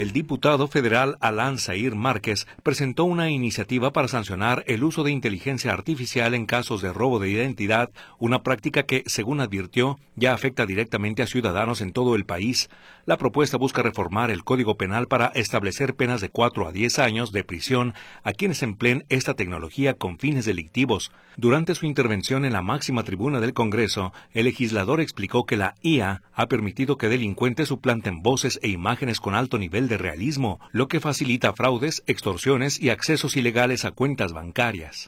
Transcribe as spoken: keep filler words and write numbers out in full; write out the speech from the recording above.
El diputado federal Alan Zair Márquez presentó una iniciativa para sancionar el uso de inteligencia artificial en casos de robo de identidad, una práctica que, según advirtió, ya afecta directamente a ciudadanos en todo el país. La propuesta busca reformar el Código Penal para establecer penas de cuatro a diez años de prisión a quienes empleen esta tecnología con fines delictivos. Durante su intervención en la máxima tribuna del Congreso, el legislador explicó que la I A ha permitido que delincuentes suplanten voces e imágenes con alto nivel de realismo, lo que facilita fraudes, extorsiones y accesos ilegales a cuentas bancarias.